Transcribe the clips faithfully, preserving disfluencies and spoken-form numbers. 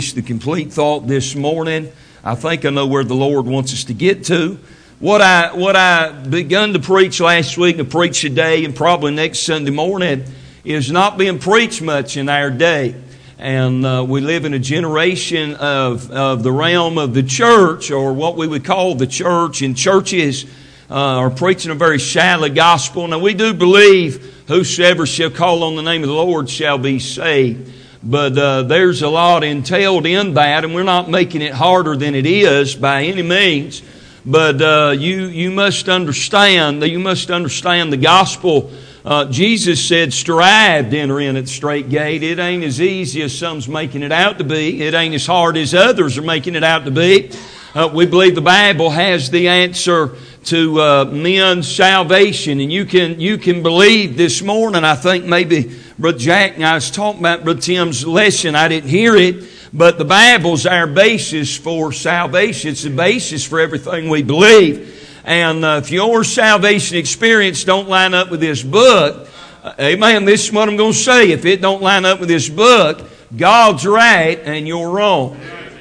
The complete thought this morning. I think I know where the Lord wants us to get to. What I what I begun to preach last week and preach today and probably next Sunday morning is not being preached much in our day. And uh, we live in a generation of, of the realm of the church, or what we would call the church, and churches uh, are preaching a very shallow gospel. Now we do believe whosoever shall call on the name of the Lord shall be saved. But uh, there's a lot entailed in that, and we're not making it harder than it is by any means. But uh, you you must understand that you must understand the gospel. Uh, Jesus said, "Strive to enter in at the straight gate." It ain't as easy as some's making it out to be. It ain't as hard as others are making it out to be. Uh, we believe the Bible has the answer to uh, men's salvation, and you can you can believe this morning. I think maybe Brother Jack and I was talking about Brother Tim's lesson. I didn't hear it, but the Bible's our basis for salvation. It's the basis for everything we believe. And uh, if your salvation experience don't line up with this book, uh, amen, this is what I'm going to say. If it don't line up with this book, God's right and you're wrong.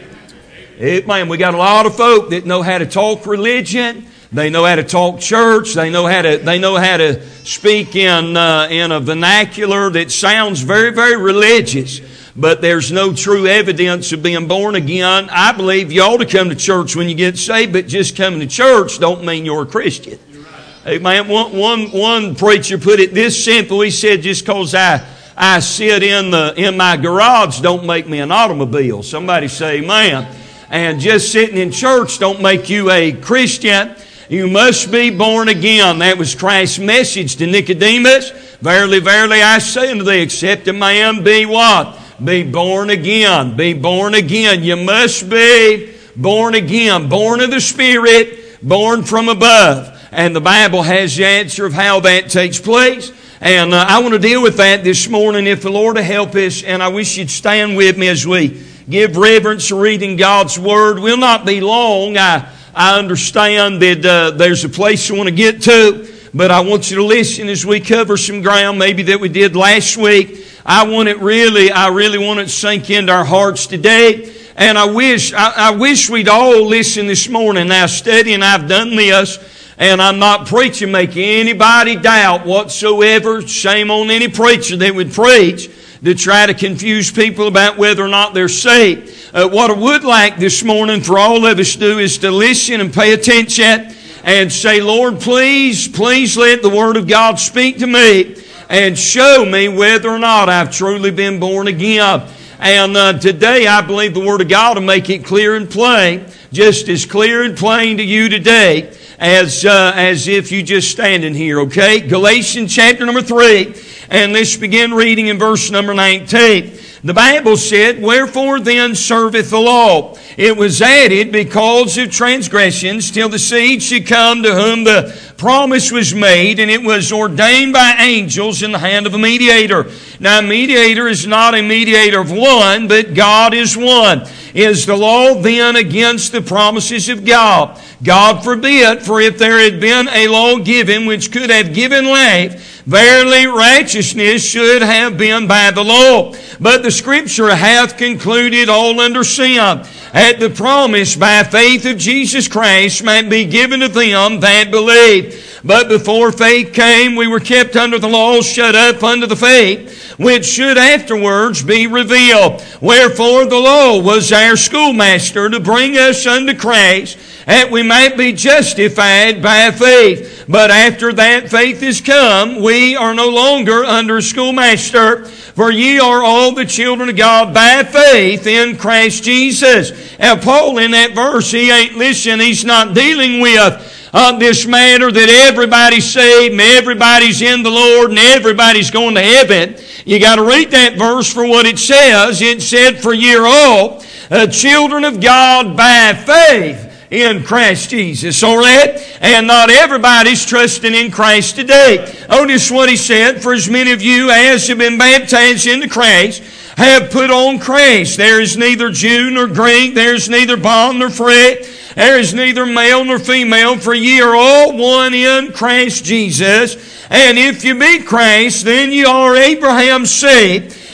Amen. We got a lot of folk that know how to talk religion. They know how to talk church. They know how to they know how to speak in uh, in a vernacular that sounds very, very religious. But there's no true evidence of being born again. I believe you ought to come to church when you get saved, but just coming to church don't mean you're a Christian. Amen. One, one, one preacher put it this simple. He said, just because I I sit in the in my garage don't make me an automobile. Somebody say amen. And just sitting in church don't make you a Christian. You must be born again. That was Christ's message to Nicodemus. Verily, verily, I say unto thee, except a man be what? Be born again. Be born again. You must be born again. Born of the Spirit, born from above. And the Bible has the answer of how that takes place. And uh, I want to deal with that this morning, if the Lord will help us. And I wish you'd stand with me as we give reverence to reading God's Word. We'll not be long. I I understand that uh, there's a place I want to get to, but I want you to listen as we cover some ground maybe that we did last week. I want it really, I really want it to sink into our hearts today. And I wish, I, I wish we'd all listen this morning. Now, studying, I've done this, and I'm not preaching, make anybody doubt whatsoever. Shame on any preacher that would preach to try to confuse people about whether or not they're saved. Uh, what I would like this morning for all of us to do is to listen and pay attention and say, Lord, please, please let the Word of God speak to me and show me whether or not I've truly been born again. And uh, today I believe the Word of God will make it clear and plain, just as clear and plain to you today as uh, as if you just standing here, okay? Galatians chapter number three, and let's begin reading in verse number nineteen. The Bible said, wherefore then serveth the law? It was added because of transgressions, till the seed should come to whom the promise was made, and it was ordained by angels in the hand of a mediator. Now, a mediator is not a mediator of one, but God is one. Is the law then against the promises of God? God forbid, for if there had been a law given which could have given life, verily righteousness should have been by the law. But the Scripture hath concluded all under sin, that the promise by faith of Jesus Christ might be given to them that believe. But before faith came, we were kept under the law, shut up unto the faith, which should afterwards be revealed. Wherefore the law was our schoolmaster to bring us unto Christ, that we might be justified by faith. But after that faith is come, we are no longer under a schoolmaster, for ye are all the children of God by faith in Christ Jesus. Now Paul in that verse, he ain't listening, he's not dealing with Uh, this matter that everybody's saved and everybody's in the Lord and everybody's going to heaven. You got to read that verse for what it says. It said, for ye are all uh, children of God by faith in Christ Jesus. All right? And not everybody's trusting in Christ today. Notice what he said, for as many of you as have been baptized into Christ have put on Christ. There is neither Jew nor Greek, there is neither bond nor free, there is neither male nor female, for ye are all one in Christ Jesus. And if you be Christ, then ye are Abraham's seed,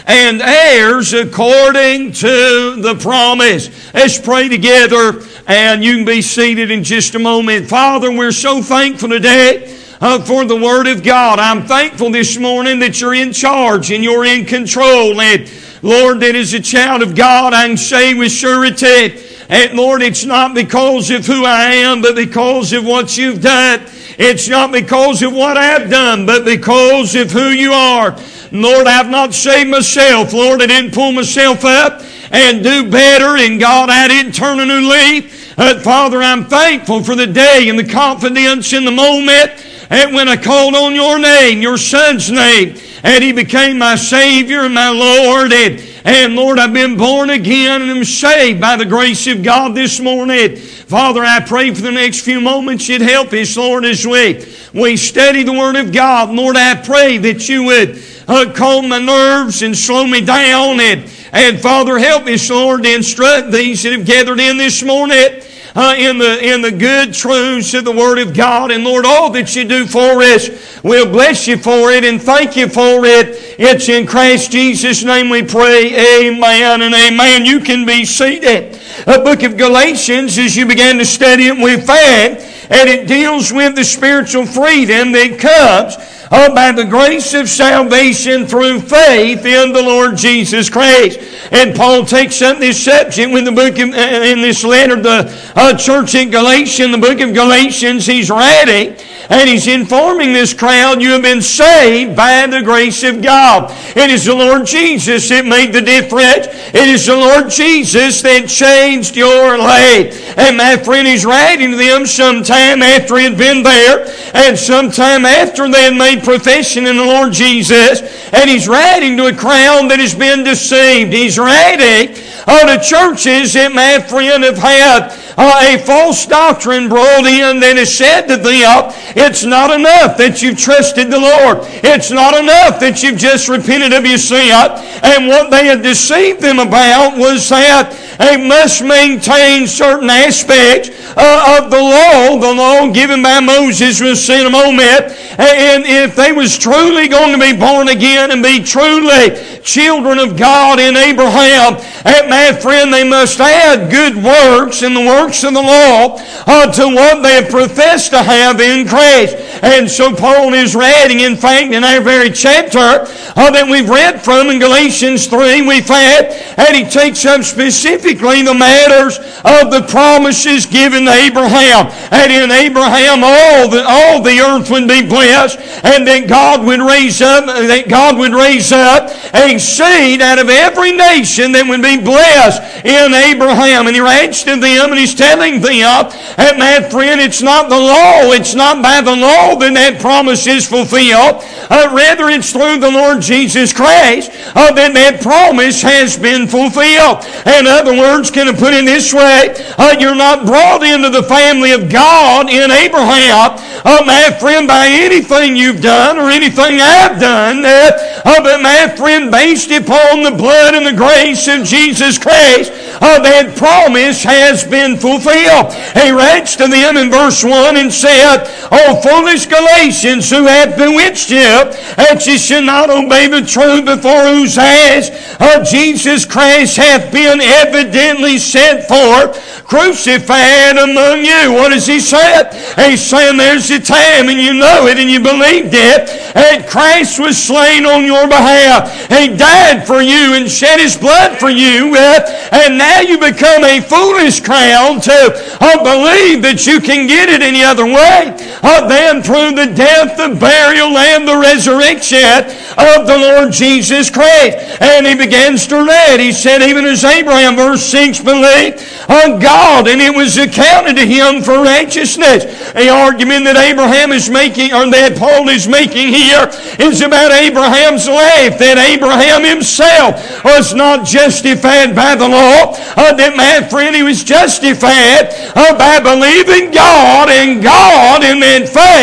and heirs according to the promise. Let's pray together, and you can be seated in just a moment. Father, we're so thankful today Uh, for the Word of God. I'm thankful this morning that you're in charge and you're in control. And Lord, that as a child of God, I can say with surety, and Lord, it's not because of who I am, but because of what you've done. It's not because of what I've done, but because of who you are. Lord, I've not saved myself. Lord, I didn't pull myself up and do better. And God, I didn't turn a new leaf. Uh, Father, I'm thankful for the day and the confidence in the moment. And when I called on your name, your Son's name, and He became my Savior and my Lord, and, and Lord, I've been born again and I'm saved by the grace of God this morning. Father, I pray for the next few moments you'd help us, Lord, as we, we study the Word of God. Lord, I pray that you would uh, calm my nerves and slow me down. And, and Father, help us, Lord, to instruct these that have gathered in this morning. Uh, in the in the good truths of the Word of God. And Lord, all that you do for us, we'll bless you for it and thank you for it. It's in Christ Jesus' name we pray. Amen and amen. You can be seated. The book of Galatians, as you began to study it, we found, and it deals with the spiritual freedom that comes Uh, by the grace of salvation through faith in the Lord Jesus Christ. And Paul takes up this subject with the book of, uh, in this letter to the uh, church in Galatia, the book of Galatians. He's writing and he's informing this crowd, you have been saved by the grace of God. It is the Lord Jesus that made the difference. It is the Lord Jesus that changed your life. And my friend, he's writing to them sometime after he had been there, and sometime after they had made profession in the Lord Jesus, and he's writing to a crowd that has been deceived. He's writing uh, to churches that, my friend, have had uh, a false doctrine brought in that has said to them, it's not enough that you've trusted the Lord. It's not enough that you've just repented of your sin. And what they had deceived them about was that they must maintain certain aspects uh, of the law. The law given by Moses was in a moment. And if they was truly going to be born again and be truly children of God in Abraham, and my friend, they must add good works and the works of the law uh, to what they have professed to have in Christ. And so Paul is writing, in fact, in our very chapter uh, that we've read from in Galatians three, we find, and he takes up specifically the matters of the promises given to Abraham. And in Abraham, all the, all the earth would be blessed, and that God would raise up, that God would raise up a seed out of every nation that would be blessed in Abraham. And he writes to them, and he's telling them, and my friend, it's not the law, it's not by the law that that promise is fulfilled. Uh, rather, it's through the Lord Jesus Christ uh, that that promise has been fulfilled. In other words, can I put it this way? Uh, you're not brought into the family of God in Abraham, uh, my friend, by anything you've done or anything I've done, uh, uh, but my friend, based upon the blood and the grace of Jesus Christ, uh, that promise has been fulfilled. He writes to them in verse one and said, O foolish Galatians, who hath bewitched you, that ye should not obey the truth, before whose eyes uh, Jesus Christ hath been evidently set forth, crucified among you. What does he say? He's saying there's a time, and you know it, and you believed it, and Christ was slain on your behalf. He died for you and shed his blood for you, uh, and now you become a foolish crowd to uh, believe that you can get it any other way uh, than through the death, the burial, and the resurrection of the Lord Jesus Christ. And he begins to read. He said, even as Abraham, verse six, believed on God, and it was accounted to him for righteousness. The argument that Abraham is making, or that Paul is making here, is about Abraham's life, that Abraham himself was not justified by the law, uh, that my friend, he was justified uh, by believing God, and God in that faith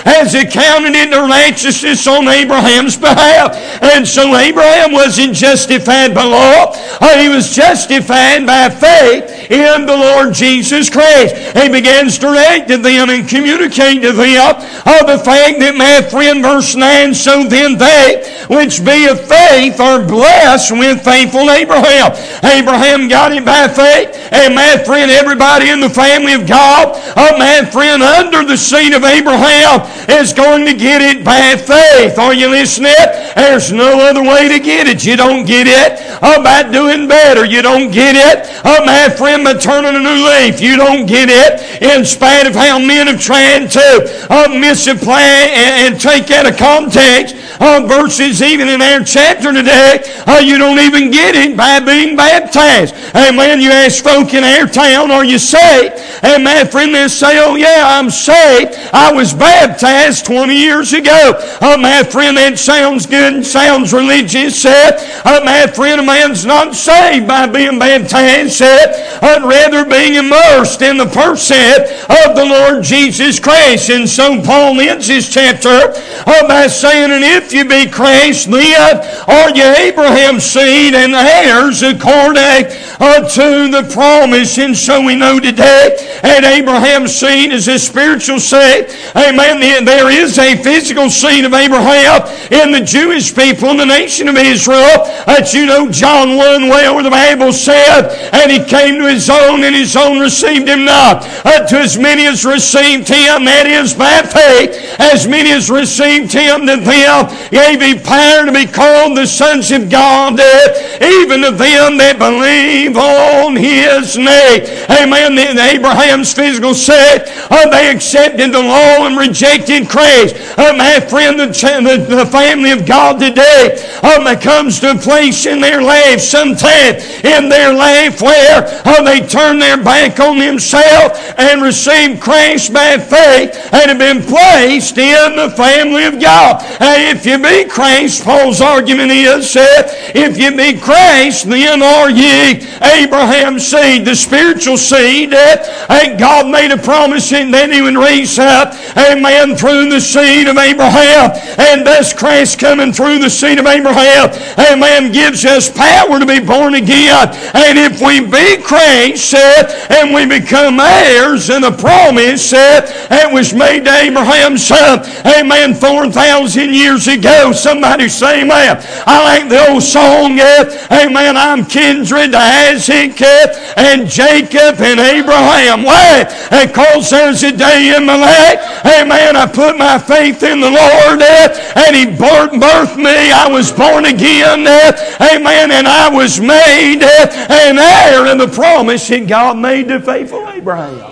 has accounted it to righteousness on Abraham's behalf. And so Abraham wasn't justified by law. He was justified by faith in the Lord Jesus Christ. He begins to write to them and communicate to them of the fact that, my friend, verse nine, so then they which be of faith are blessed with faithful Abraham. Abraham got it by faith, and my friend, everybody in the family of God, oh my friend, under the seed of Abraham is going to get it by faith. Are you listening? There's no other way to get it. You don't get it oh, by doing better. You don't get it, oh my friend, by turning a new leaf. You don't get it in spite of how men have tried to uh, misapply and, and take out of context uh, verses even in our chapter today. Uh, you don't even get it by being baptized. Amen. You ask folk in our town, are you saved? And my friend, they say, oh yeah, I'm saved. I was baptized twenty years ago. Oh my friend, that sounds good and sounds religious. Said, oh my friend, a man's not saved by being baptized. Said, but rather being immersed in the person of the Lord Jesus Christ. And so Paul ends his chapter oh, by saying, and if you be Christ, then are you Abraham's seed and heirs according uh, to the promise. And so we know today that Abraham's seed is a spiritual seed. Amen. There is a physical seed of Abraham in the Jewish people in the nation of Israel. That you know John one well where the Bible said, and he came to his own and his own received him not. Uh, to as many as received him, that is by faith, as many as received him, to them gave he power to be called the sons of God, uh, even to them that believe on his name. Amen. In Abraham's physical seed, uh, they accepted the law and rejected Christ. Uh, my friend, the, the, the family of God today um, comes to a place in their life, sometime in their life, where uh, they turn their back on themselves and receive Christ by faith and have been placed in the family of God. Uh, if you be Christ, Paul's argument is that if you be Christ, then are ye Abraham's seed, the spiritual seed that uh, God made a promise in that he would raise up a man through the seed of Abraham. And thus Christ coming through the seed of Abraham, a man gives us power to be born again. And if we be Christ uh, and we become heirs in the promise uh, that was made to Abraham's son, amen, four thousand years ago. Somebody say amen. I like the old song, uh, amen, I'm kindred to Isaac uh, and Jacob and Abraham. Why? Because there's a day in my life, amen, I put my faith in the Lord uh, and he birthed me. I was born again, uh, amen, and I was made uh, an heir in the promise that God made to faithful Abraham.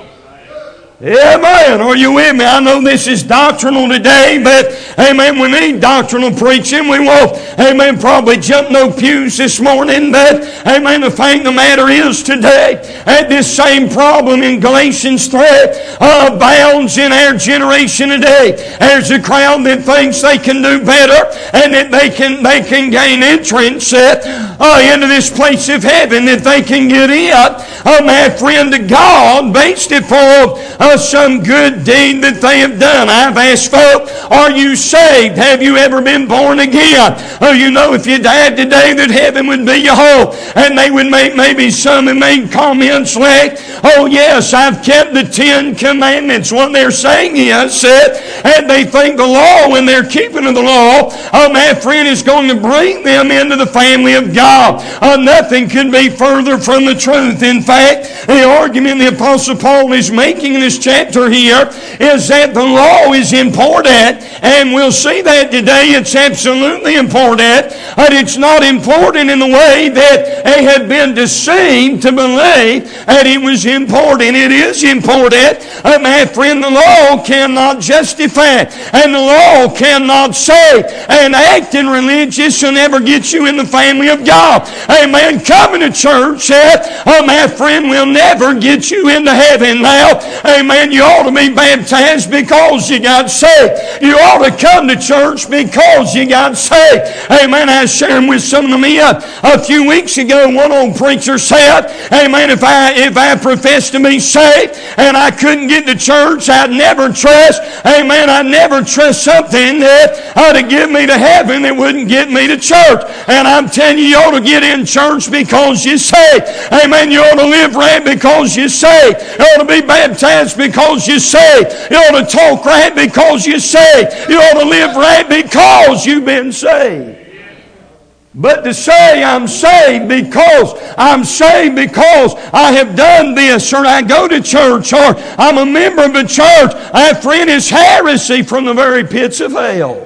Amen. Are you with me? I know this is doctrinal today, but amen, we need doctrinal preaching. We won't, amen, probably jump no pews this morning, but amen, the fact of the matter is today, at this same problem in Galatians three uh, abounds in our generation today. There's a crowd that thinks they can do better and that they can they can gain entrance uh, uh, into this place of heaven, that they can get in, uh, my friend, to God based upon uh, some good deed that they have done. I've asked folk, are you saved? Have you ever been born again? Oh, you know, if you died today that heaven would be your home. And they would make, maybe some have made comments like, oh yes, I've kept the Ten Commandments. What they're saying is that, and they think the law, when they're keeping of the law, oh, my friend, is going to bring them into the family of God. Oh, nothing could be further from the truth. In fact, the argument the Apostle Paul is making in this chapter here is that the law is important, and we'll see that today. It's absolutely important, but it's not important in the way that they had been deceived to believe that it was important. It is important. Uh, my friend, the law cannot justify, and the law cannot save, and acting religious will never get you in the family of God. Amen. Coming to church, uh, my friend, friend, will never get you into heaven now. Amen. You ought to be baptized because you got saved. You ought to come to church because you got saved. Amen. I was sharing with some of the men a few weeks ago. One old preacher said, amen, if I, if I professed to be saved and I couldn't get to church, I'd never trust, amen, I'd never trust something that ought to get me to heaven that wouldn't get me to church. And I'm telling you, you ought to get in church because you're saved. Amen. You ought to live right because you're saved. You ought to be baptized because you're saved. You ought to talk right because you're saved. You ought to live right because you've been saved. But to say I'm saved because I'm saved because I have done this, or I go to church, or I'm a member of a church, my friend, is heresy from the very pits of hell.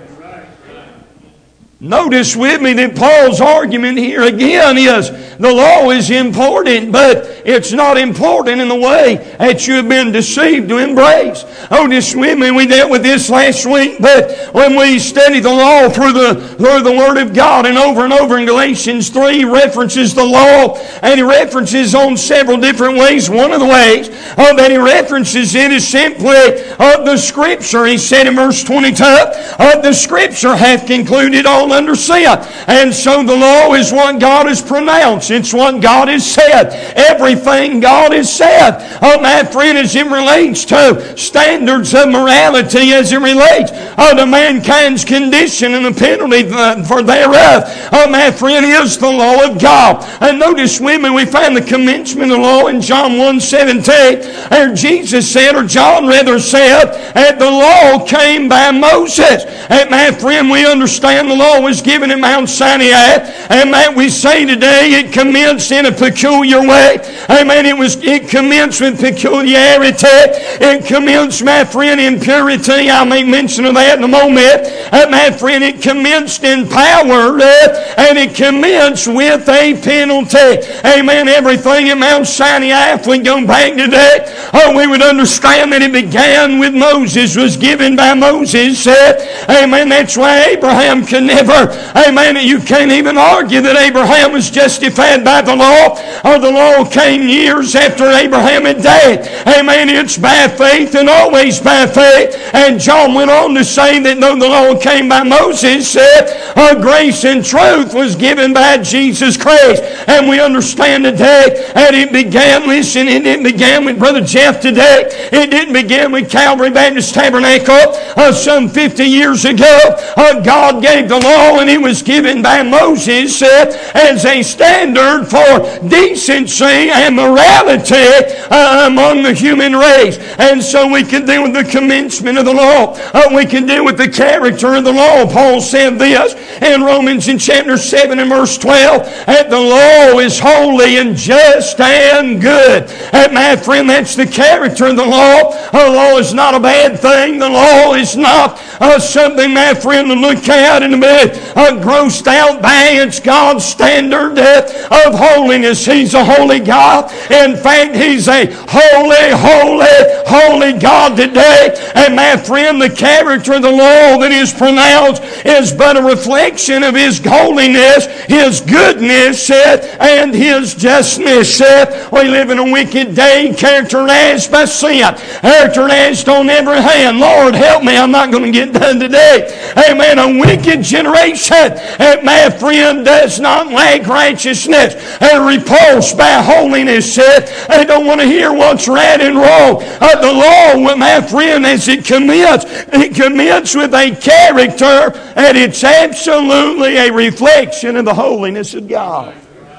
Notice with me that Paul's argument here again is the law is important, but it's not important in the way that you have been deceived to embrace. Notice with me, we dealt with this last week, but when we study the law through the, through the Word of God, and over and over in Galatians three references the law, and he references on several different ways. One of the ways uh, that he references it is simply uh, the Scripture. He said in verse twenty-two, uh, the Scripture hath concluded all under sin. And so the law is what God has pronounced. It's what God has said. Everything God has said. Oh, my friend, as it relates to standards of morality, as it relates oh, to mankind's condition and the penalty for thereof, oh, my friend, is the law of God. And notice with me, we find the commencement of the law in John one seventeen, where Jesus said, or John rather said, that the law came by Moses. And my friend, we understand the law was given at Mount Sinai, and that we say today it commenced in a peculiar way. Amen. It was it commenced with peculiarity. It commenced, my friend, in purity. I'll make mention of that in a moment. Uh, my friend, it commenced in power, uh, and it commenced with a penalty. Amen. Everything at Mount Sinai, if we go back today, oh, we would understand that it began with Moses, was given by Moses. Uh, amen. That's why Abraham can never, amen, you can't even argue that Abraham was justified by the law, or the law came years after Abraham had died. Amen. It's by faith and always by faith. And John went on to say that though the law came by Moses, uh, grace and truth was given by Jesus Christ. And we understand today that it began, listen, it didn't begin with Brother Jeff today. It didn't begin with Calvary Baptist Tabernacle uh, some fifty years ago. Uh, God gave the law, and it was given by Moses uh, as a standard for decency and morality uh, among the human race. And so we can deal with the commencement of the law. Uh, we can deal with the character of the law. Paul said this in Romans in chapter seven and verse twelve, that the law is holy and just and good. And my friend, that's the character of the law. The law is not a bad thing. The law is not uh, something, my friend, to look at and to be uh, grossed out by. It's God's standard uh, of holiness. He's a holy God. In fact, He's a holy, holy, holy God today. And my friend, the character of the law that is pronounced is but a reflection of His holiness, His goodness, uh, and His justness. Uh, we live in a wicked day characterized by sin, characterized on every hand. Lord, help me, I'm not going to get done today. Amen. A wicked generation, and my friend, does not lack righteousness and repulsed by holiness. They don't want to hear what's right and wrong. Uh, the law, my friend, as it commits, it commits with a character, and it's absolutely a reflection of the holiness of God.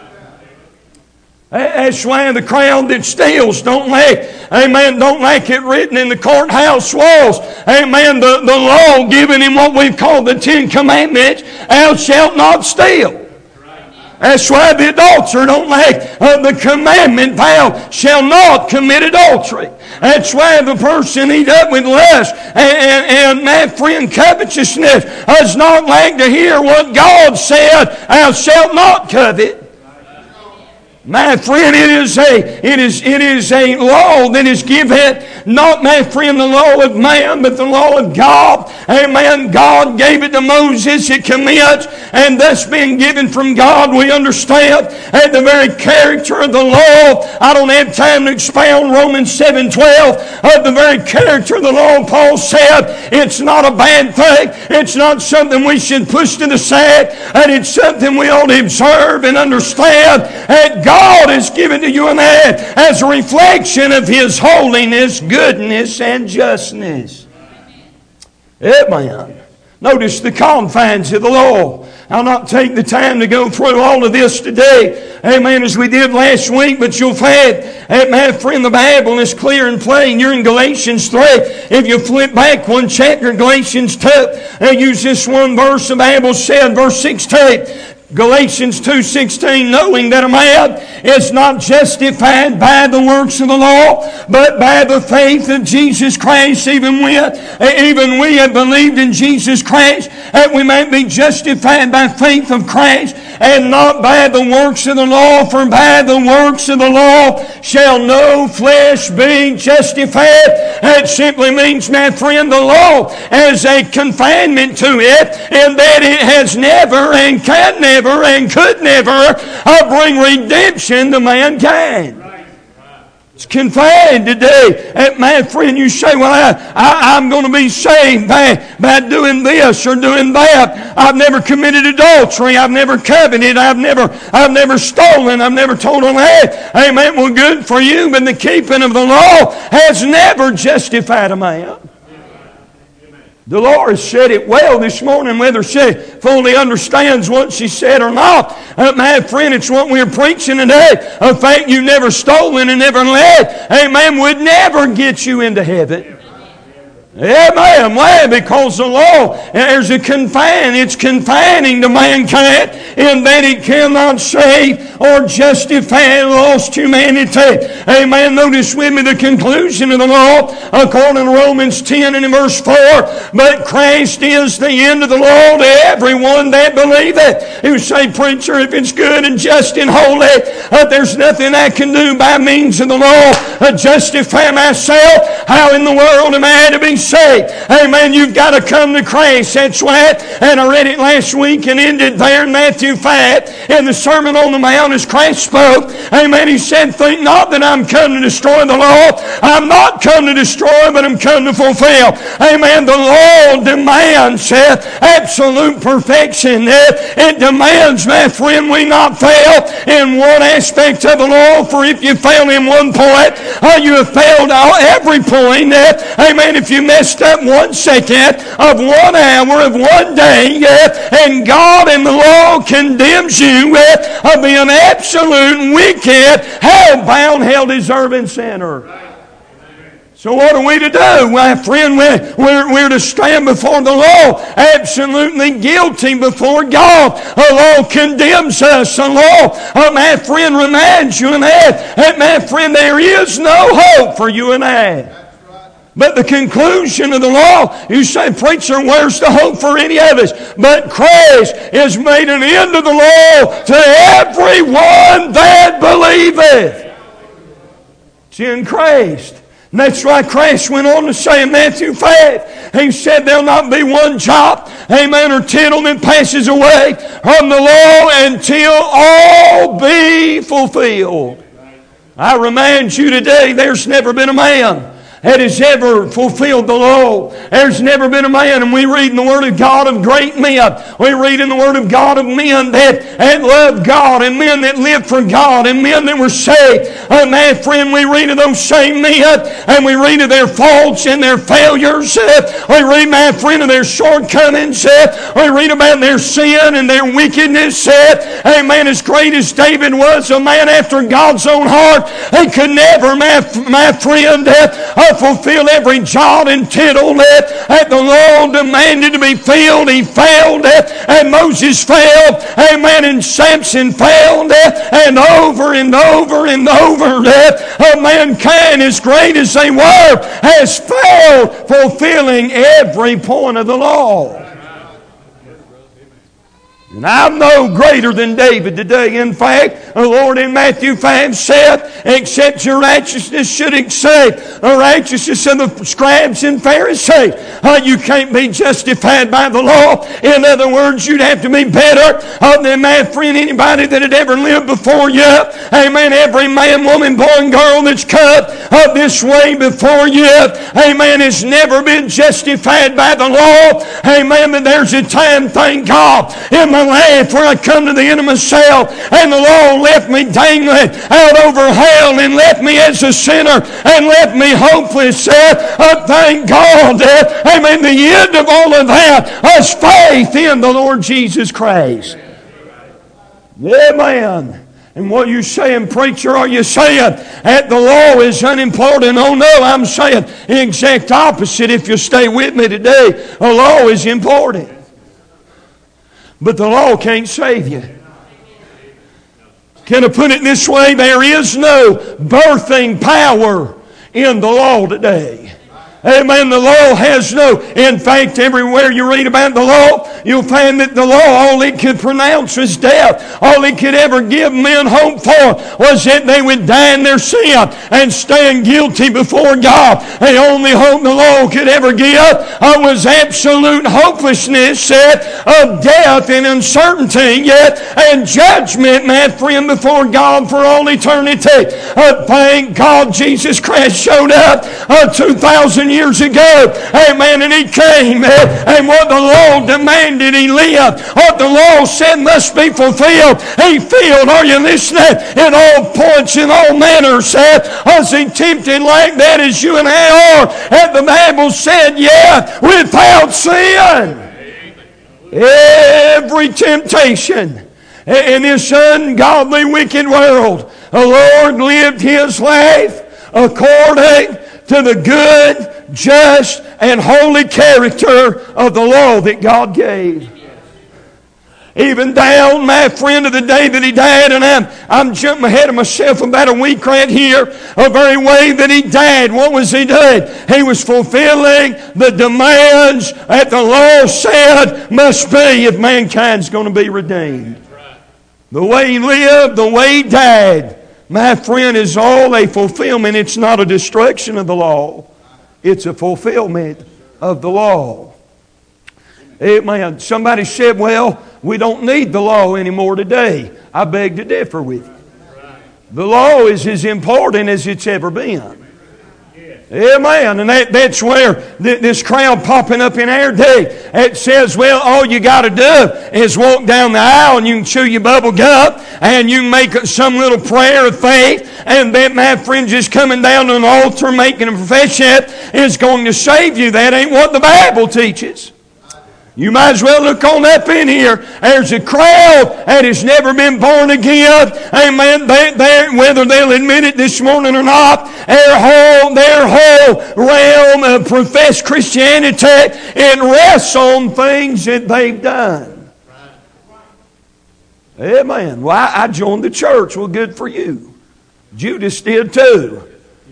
That's why the crowd that steals don't like, amen, don't like it written in the courthouse walls. Amen. The, the law given him what we've called the Ten Commandments, thou shalt not steal. That's why the adulterer don't like uh, the commandment, thou shalt not commit adultery. That's why the person eat up with lust and, and, and my friend, covetousness does not like to hear what God said, thou shalt not covet. My friend, it is a it is it is a law that is given, not, my friend, the law of man, but the law of God. Amen. God gave it to Moses. It commits, and thus being given from God, we understand at the very character of the law. I don't have time to expound Romans seven twelve of the very character of the law. Paul said it's not a bad thing. It's not something we should push to the side, and it's something we ought to observe and understand. And God God has given to you and I as a reflection of His holiness, goodness, and justness. Amen. Notice the confines of the law. I'll not take the time to go through all of this today, amen, as we did last week, but you'll find, amen, friend, the Bible is clear and plain. You're in Galatians three. If you flip back one chapter, Galatians two, and use this one verse, the Bible said, verse sixteen, Galatians two sixteen, knowing that a man is not justified by the works of the law, but by the faith of Jesus Christ. Even we, even we have believed in Jesus Christ, that we might be justified by faith of Christ, and not by the works of the law. For by the works of the law shall no flesh be justified. That simply means, my friend, the law has a confinement to it, and that it has never and can never and could never uh, bring redemption to mankind. It's confined today. And my friend, you say, well, I, I, I'm going to be saved by, by doing this or doing that. I've never committed adultery. I've never coveted. I've never, I've never stolen. I've never told a lie. Amen. Well, good for you, but the keeping of the law has never justified a man. The Lord said it well this morning, whether she fully understands what she said or not. Uh, my friend, it's what we're preaching today. A fact you've never stolen and never lied, amen, would never get you into heaven. Amen. Why? Because the law, there's a confine. It's confining to mankind in that it cannot save or justify lost humanity. Amen. Notice with me the conclusion of the law according to Romans ten and in verse four. But Christ is the end of the law to everyone that believeth. You say, preacher, if it's good and just and holy, uh, there's nothing I can do by means of the law to justify myself. How in the world am I to be saved? Amen. You've got to come to Christ. That's right. And I read it last week and ended there in Matthew five. In the Sermon on the Mount as Christ spoke. Amen. He said, think not that I'm come to destroy the law. I'm not come to destroy, but I'm come to fulfill. Amen. The law demands uh, absolute perfection. Uh, it demands, my friend, we not fail in one aspect of the law. For if you fail in one point, uh, you have failed every point. Uh, amen. If you messed up one second of one hour of one day, uh, and God in the law condemns you uh, of being an absolute wicked, hell-bound, hell-deserving sinner. So what are we to do? My friend, we're, we're, we're to stand before the law absolutely guilty before God. The law condemns us. The law, uh, my friend, reminds you and I that, my friend, there is no hope for you and I. But the conclusion of the law, you say, preacher, where's the hope for any of us? But Christ has made an end of the law to everyone that believeth. It's in Christ. And that's why Christ went on to say in Matthew five, He said there'll not be one jot, amen, or tittle that passes away from the law until all be fulfilled. I remind you today, there's never been a man that has ever fulfilled the law. There's never been a man, and we read in the Word of God of great men. We read in the Word of God of men that, that loved God, and men that lived for God, and men that were saved. And my friend, we read of those same men, and we read of their faults and their failures. We read, my friend, of their shortcomings. We read about their sin and their wickedness. Amen. As great as David was, a man after God's own heart, he could never, my, my friend, fulfill every jot and tittle that, that the law demanded to be filled. He failed, and Moses failed, amen, and Samson failed, and over and over and over that mankind, as great as they were, has failed fulfilling every point of the law. And I'm no greater than David today. In fact, the Lord in Matthew five said, except your righteousness should exceed the righteousness of the scribes and Pharisees. Uh, you can't be justified by the law. In other words, you'd have to be better uh, than my friend, anybody that had ever lived before you. Amen. Every man, woman, boy, and girl that's cut uh, this way before you, amen, has never been justified by the law. Amen. But there's a time, thank God, in my life where I come to the end of myself and the law left me dangling out over hell and left me as a sinner and left me hopeless. Uh, uh, thank God. Uh, amen. The end of all of that was faith in the Lord Jesus Christ. Amen. And what you saying, preacher, are you saying that the law is unimportant? Oh no, I'm saying the exact opposite. If you stay with me today, the law is important. But the law can't save you. Can I put it this way? There is no birthing power in the law today. Amen. The law has no. In fact, everywhere you read about the law, you'll find that the law, all it could pronounce was death. All it could ever give men hope for was that they would die in their sin and stand guilty before God. The only hope the law could ever give uh, was absolute hopelessness uh, of death and uncertainty, yet and judgment, my friend, before God for all eternity. Uh, thank God Jesus Christ showed up uh, two thousand years years ago. Amen. And He came, and what the law demanded, He lived. What the law said must be fulfilled, He filled. Are you listening? In all points, in all manners. Was He tempted like that as you and I are? And the Bible said, yeah, without sin. Every temptation in this ungodly, wicked world, the Lord lived His life according to the good, just, and holy character of the law that God gave. Even down, my friend, to the day that He died, and I'm, I'm jumping ahead of myself about a week right here, the very way that He died. What was He doing? He was fulfilling the demands that the law said must be if mankind's going to be redeemed. The way He lived, the way He died, my friend, is all a fulfillment. It's not a destruction of the law. It's a fulfillment of the law. Amen. Somebody said, well, we don't need the law anymore today. I beg to differ with you. The law is as important as it's ever been. Amen. And that, that's where th- this crowd popping up in our day, it says, well, all you got to do is walk down the aisle and you can chew your bubble gum and you can make some little prayer of faith, and that, my friend, just coming down to an altar making a profession is going to save you. That ain't what the Bible teaches. You might as well look on up in here. There's a crowd that has never been born again. Amen. They, they, whether they'll admit it this morning or not, their whole, their whole realm of professed Christianity, it rests on things that they've done. Amen. Well, I, I joined the church. Well, good for you. Judas did too.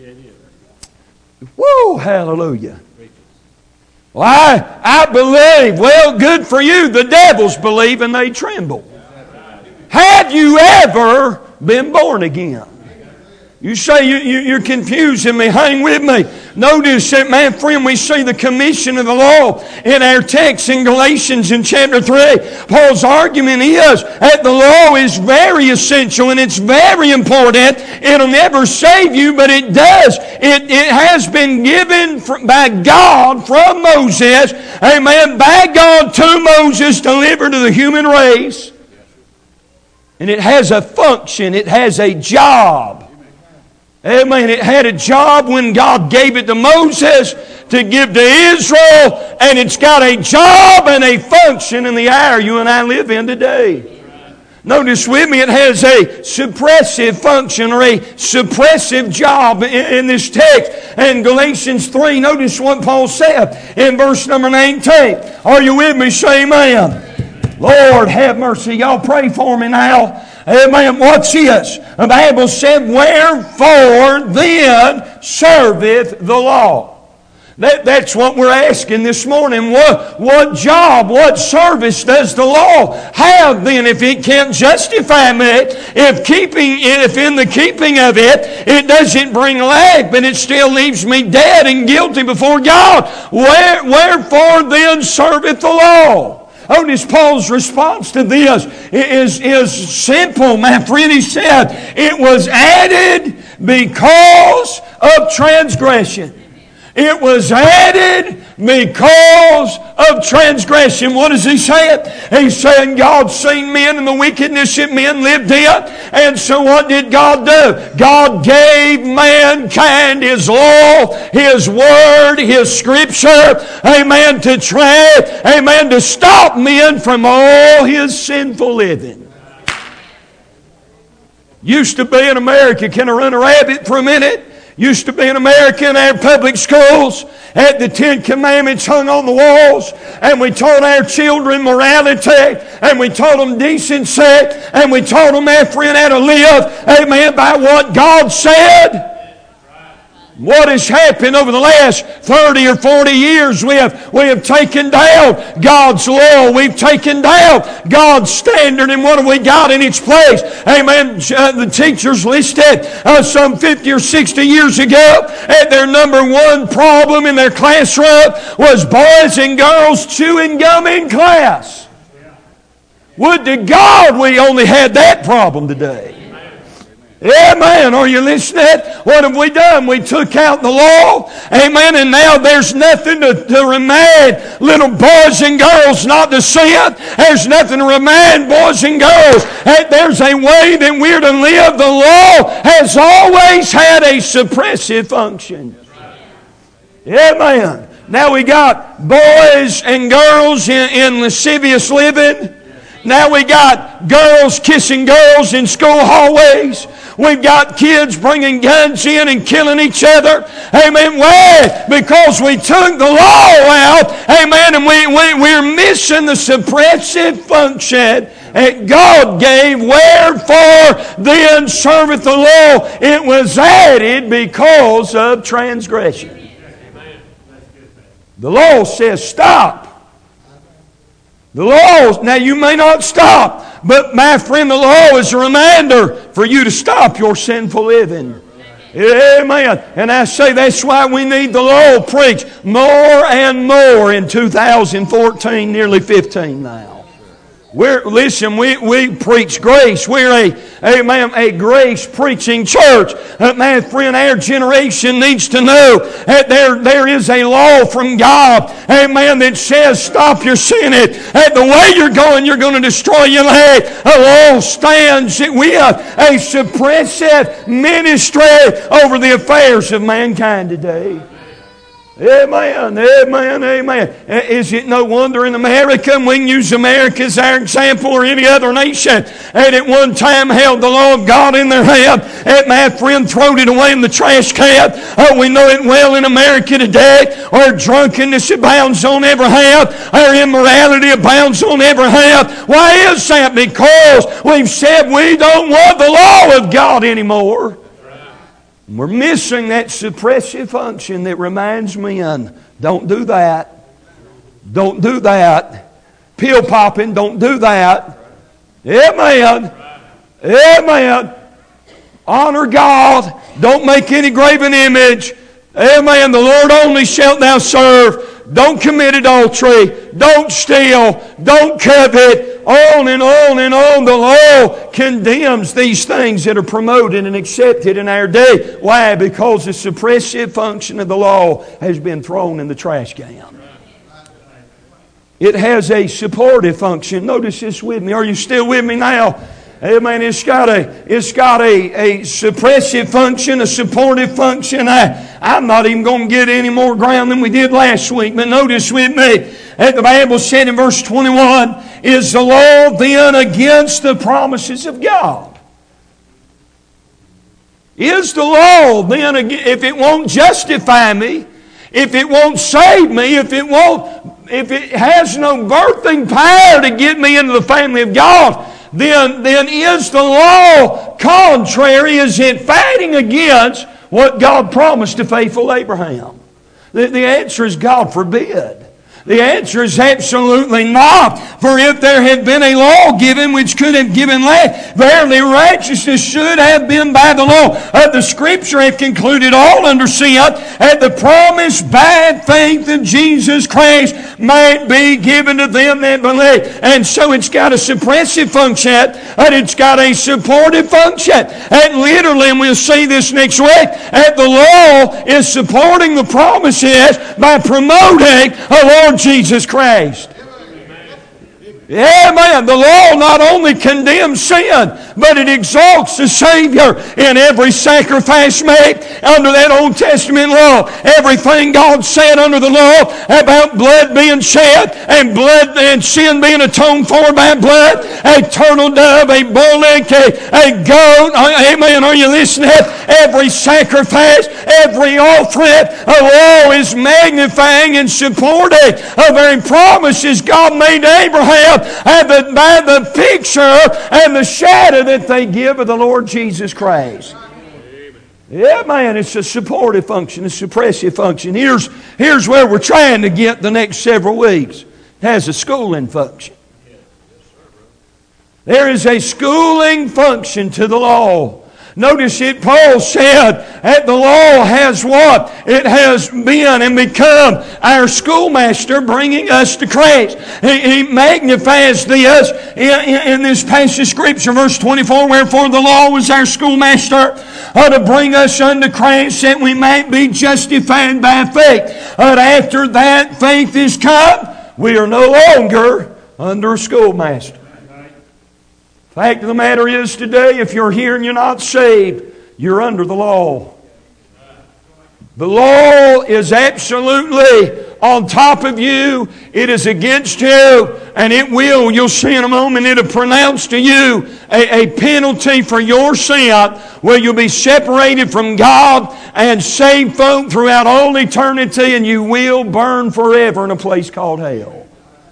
Whoa, hallelujah. Well, I, I believe. Well, good for you. The devils believe and they tremble. Have you ever been born again? You say you, you, you're confusing me. Hang with me. Notice that, my friend, we see the commission of the law in our text in Galatians in chapter three. Paul's argument is that the law is very essential and it's very important. It'll never save you, but it does. It, it has been given by God from Moses, amen, by God to Moses, delivered to the human race. And it has a function. It has a job. Amen. It had a job when God gave it to Moses to give to Israel, and it's got a job and a function in the hour you and I live in today. Notice with me, it has a suppressive function or a suppressive job in, in this text. In Galatians three, notice what Paul said in verse number nineteen. Are you with me? Say amen. Lord, have mercy. Y'all pray for me now. Amen. Watch this. The Bible said, wherefore then serveth the law? That, that's what we're asking this morning. What, what job, what service does the law have then if it can't justify me? If keeping, if in the keeping of it, it doesn't bring life, but it still leaves me dead and guilty before God. Where, wherefore then serveth the law? Notice Paul's response to this is, is simple, my friend. He said, it was added because of transgression. It was added because of transgression. What is he saying? He's saying God's seen men and the wickedness that men lived in. And so what did God do? God gave mankind His law, His word, His scripture, amen, to try, amen, to stop men from all his sinful living. Used to be in America, can I run a rabbit for a minute? Used to be in America in our public schools, had the Ten Commandments hung on the walls, and we taught our children morality, and we taught them decency, and we taught them, our friend, how to live, amen, by what God said. What has happened over the last thirty or forty years? We have, we have taken down God's law. We've taken down God's standard. And what have we got in its place? Amen. Uh, the teachers listed uh, some fifty or sixty years ago, and their number one problem in their classroom was boys and girls chewing gum in class. Would to God we only had that problem today. Amen. Are you listening? What have we done? We took out the law. Amen. And now there's nothing to, to remind little boys and girls not to sin. There's nothing to remind boys and girls that there's a way that we're to live. The law has always had a suppressive function. Amen. Now we got boys and girls in, in lascivious living. Now we got girls kissing girls in school hallways. We've got kids bringing guns in and killing each other. Amen. Why? Because we took the law out. Amen. And we, we, we're missing the suppressive function that God gave. Wherefore then serveth the law. It was added because of transgression. The law says stop. The law, now you may not stop, but my friend, the law is a reminder for you to stop your sinful living. Amen. And I say that's why we need the law preached more and more in two thousand fourteen, nearly fifteen now. We're, listen, we, we preach grace. We're a, amen, a grace-preaching church. Uh, my friend, our generation needs to know that there, there is a law from God, amen, that says stop your sinning. That the way you're going, you're going to destroy your life. A law stands with a suppressive ministry over the affairs of mankind today. Amen, amen, amen. Is it no wonder in America, and we can use America as our example or any other nation, and at one time held the law of God in their hand, and my friend throwed it away in the trash can. Oh, we know it well in America today. Our drunkenness abounds on every hand. Our immorality abounds on every hand. Why is that? Because we've said we don't want the law of God anymore. We're missing that suppressive function that reminds men, don't do that. Don't do that. Pill popping, don't do that. Amen. Amen. Honor God. Don't make any graven image. Amen. The Lord only shalt thou serve. Don't commit adultery. Don't steal. Don't covet. On and on and on. The law condemns these things that are promoted and accepted in our day. Why? Because the suppressive function of the law has been thrown in the trash can. It has a supportive function. Notice this with me. Are you still with me now? Amen. It's got a, it's got a, a suppressive function, a supportive function. I, I'm not even going to get any more ground than we did last week. But notice with me, that the Bible said in verse twenty-one, is the law then against the promises of God? Is the law then, if it won't justify me, if it won't save me, if it won't, if it has no birthing power to get me into the family of God, then, then is the law contrary? Is it fighting against what God promised to faithful Abraham? The, the answer is God forbid. The answer is absolutely not. For if there had been a law given which could have given life, verily righteousness should have been by the law. Uh, the Scripture have concluded all under sin, and the promise by faith of Jesus Christ might be given to them that believe. And so it's got a suppressive function, and it's got a supportive function. And literally, and we'll see this next week, and the law is supporting the promises by promoting a Lord Jesus Christ. Yeah, man, the law not only condemns sin, but it exalts the Savior in every sacrifice made under that Old Testament law. Everything God said under the law about blood being shed and blood and sin being atoned for by blood, a turtle dove, a bullock, a, a goat, amen, are you listening? Every sacrifice, every offering, a law is magnifying and supporting the very promises God made to Abraham, and the, by the picture and the shadow that they give of the Lord Jesus Christ. Yeah, man, it's a supportive function, a suppressive function. Here's, here's where we're trying to get the next several weeks. It has a schooling function. There is a schooling function to the law. Notice it, Paul said that the law has what? It has been and become our schoolmaster, bringing us to Christ. He, he magnifies this in, in, in this passage of Scripture, verse twenty-four, wherefore the law was our schoolmaster uh, to bring us unto Christ, that we might be justified by faith. But after that faith is come, we are no longer under a schoolmaster. The fact of the matter is today, if you're here and you're not saved, you're under the law. The law is absolutely on top of you. It is against you, and it will, you'll see in a moment, it'll pronounce to you a, a penalty for your sin, where you'll be separated from God and saved folk throughout all eternity, and you will burn forever in a place called hell.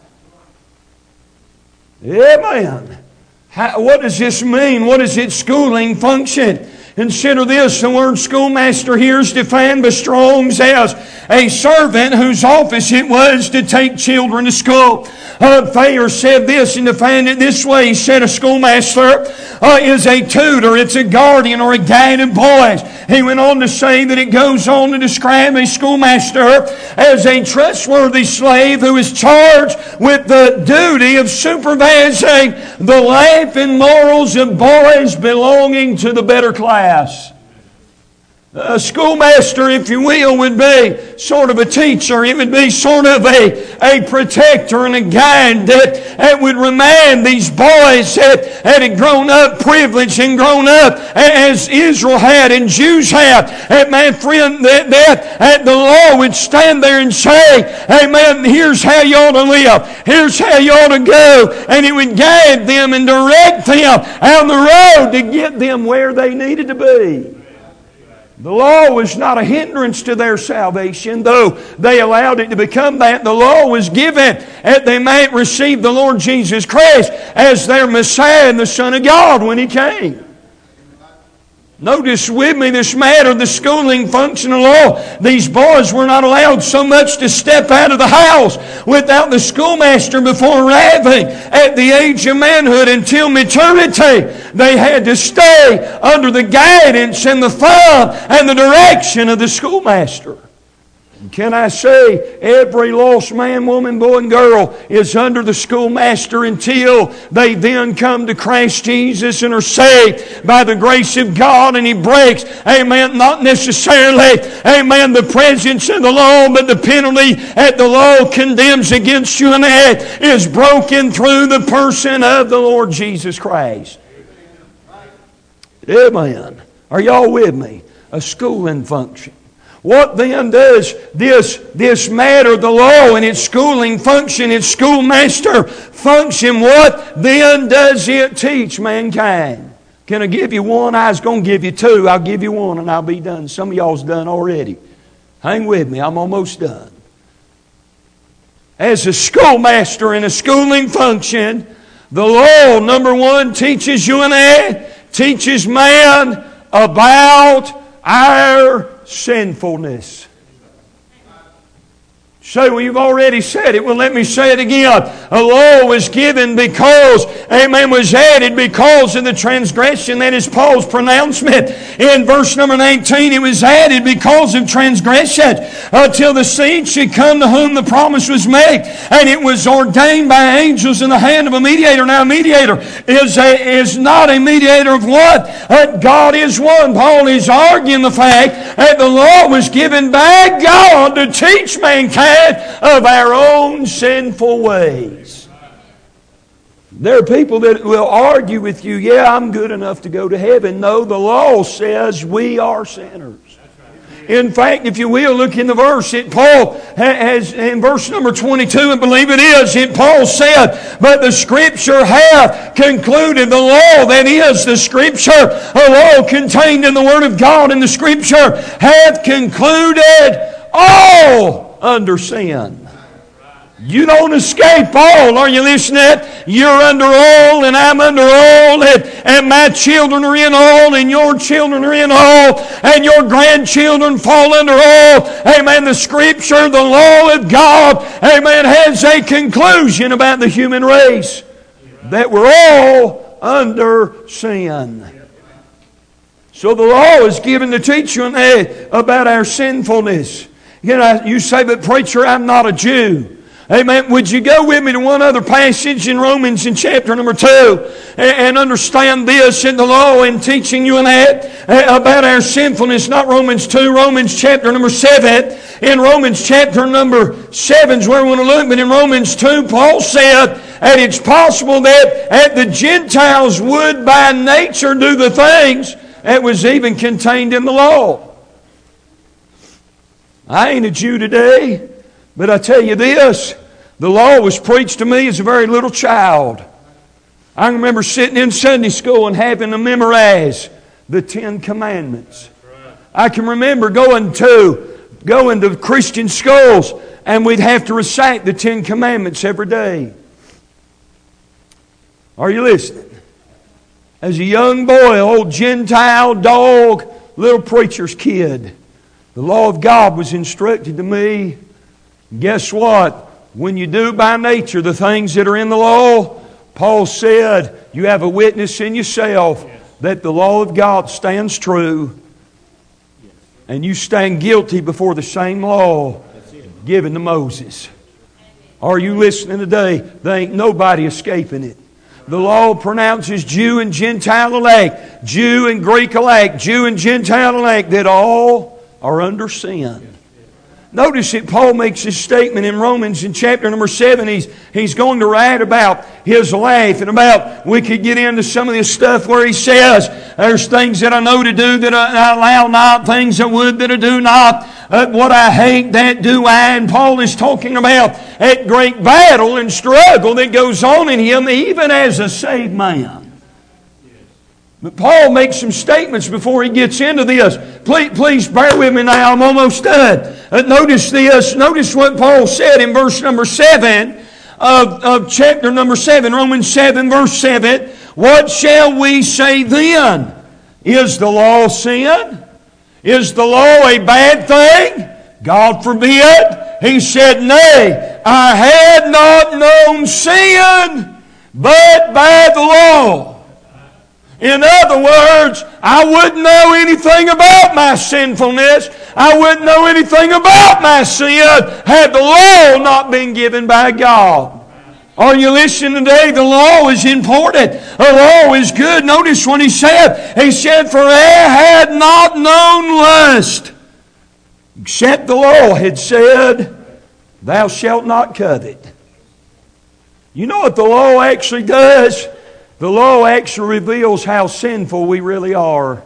Amen. How, what does this mean? What is its schooling function? Consider this. The word schoolmaster here is defined by Strong's as a servant whose office it was to take children to school. Uh, Thayer said this and defined it this way. He said a schoolmaster uh, is a tutor, it's a guardian or a guide of boys. He went on to say that it goes on to describe a schoolmaster as a trustworthy slave who is charged with the duty of supervising the life and morals of boys belonging to the better class. A schoolmaster, if you will, would be sort of a teacher. It would be sort of a, a protector and a guide that, that would remind these boys that, that had grown up privileged and grown up as Israel had and Jews had. And my friend, that, that, that the law would stand there and say, hey man, here's how you ought to live. Here's how you ought to go. And it would guide them and direct them on the road to get them where they needed to be. The law was not a hindrance to their salvation, though they allowed it to become that. The law was given that they might receive the Lord Jesus Christ as their Messiah and the Son of God when He came. Notice with me this matter, the schooling function of law. These boys were not allowed so much to step out of the house without the schoolmaster before arriving at the age of manhood until maturity. They had to stay under the guidance and the thumb and the direction of the schoolmaster. Can I say, every lost man, woman, boy, and girl is under the schoolmaster until they then come to Christ Jesus and are saved by the grace of God, and He breaks, amen, not necessarily, amen, the presence of the law, but the penalty that the law condemns against you and I is broken through the person of the Lord Jesus Christ. Amen. Are y'all with me? A schooling function. What then does this, this matter, the law and its schooling function, its schoolmaster function, what then does it teach mankind? Can I give you one? I was going to give you two. I'll give you one and I'll be done. Some of y'all's done already. Hang with me. I'm almost done. As a schoolmaster in a schooling function, the law, number one, teaches you and I, teaches man about our sinfulness. Say, well, you've already said it. Well, let me say it again. A law was given because, amen, was added because of the transgression. That is Paul's pronouncement. In verse number nineteen, it was added because of transgression until the seed should come to whom the promise was made. And it was ordained by angels in the hand of a mediator. Now, a mediator is, a, is not a mediator of what? Uh, God is one. Paul is arguing the fact that the law was given by God to teach mankind of our own sinful ways. There are people that will argue with you, yeah, I'm good enough to go to heaven. No, the law says we are sinners. In fact, if you will, look in the verse. It Paul has, in verse number twenty-two, I believe it is, it Paul said, but the Scripture hath concluded, the law, that is the Scripture, a law contained in the Word of God in the Scripture, hath concluded all under sin. You don't escape all. Are you listening? You're under all, and I'm under all, and, and my children are in all, and your children are in all, and your grandchildren fall under all. Amen. The Scripture, the law of God, amen, has a conclusion about the human race. That we're all under sin. So the law is given to teach you about our sinfulness. You know, you say, but preacher, I'm not a Jew. Amen. Would you go with me to one other passage in Romans in chapter number two and understand this in the law and teaching you and that about our sinfulness? Not Romans two, Romans chapter number seven. In Romans chapter number seven is where we want to look. But in Romans two, Paul said that it's possible that the Gentiles would by nature do the things that was even contained in the law. I ain't a Jew today, but I tell you this, the law was preached to me as a very little child. I remember sitting in Sunday school and having to memorize the Ten Commandments. I can remember going to, going to Christian schools and we'd have to recite the Ten Commandments every day. Are you listening? As a young boy, old Gentile dog, little preacher's kid, the law of God was instructed to me. Guess what? When you do by nature the things that are in the law, Paul said, you have a witness in yourself that the law of God stands true. And you stand guilty before the same law given to Moses. Are you listening today? There ain't nobody escaping it. The law pronounces Jew and Gentile alike, Jew and Greek alike, Jew and Gentile alike, that all are under sin. Notice that Paul makes this statement in Romans in chapter number seven. He's, he's going to write about his life and about, we could get into some of this stuff where he says, there's things that I know to do that I allow not, things I would that I do not. Uh, what I hate, that do I. And Paul is talking about that great battle and struggle that goes on in him even as a saved man. But Paul makes some statements before he gets into this. Please, please bear with me now. I'm almost done. Uh, notice this. Notice what Paul said in verse number seven of, of chapter number seven. Romans seven, verse seven. What shall we say then? Is the law sin? Is the law a bad thing? God forbid. He said, nay, I had not known sin but by the law. In other words, I wouldn't know anything about my sinfulness. I wouldn't know anything about my sin had the law not been given by God. Are you listening today? The law is important. The law is good. Notice what he said. He said, for I had not known lust, except the law had said, thou shalt not covet. You know what the law actually does? The law actually reveals how sinful we really are.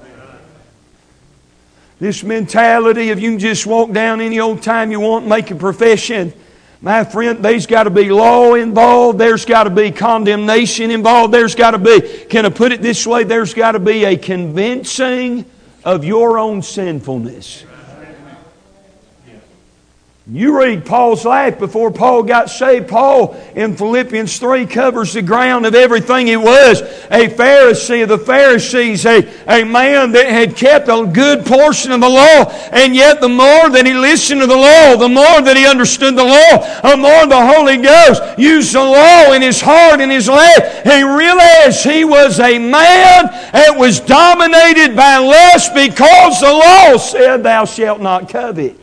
This mentality of you can just walk down any old time you want and make a profession. My friend, there's got to be law involved. There's got to be condemnation involved. There's got to be, can I put it this way? There's got to be a convincing of your own sinfulness. You read Paul's life before Paul got saved. Paul in Philippians three covers the ground of everything he was. A Pharisee of the Pharisees, a, a man that had kept a good portion of the law, and yet the more that he listened to the law, the more that he understood the law, the more the Holy Ghost used the law in his heart and his life. He realized he was a man that was dominated by lust because the law said, "Thou shalt not covet."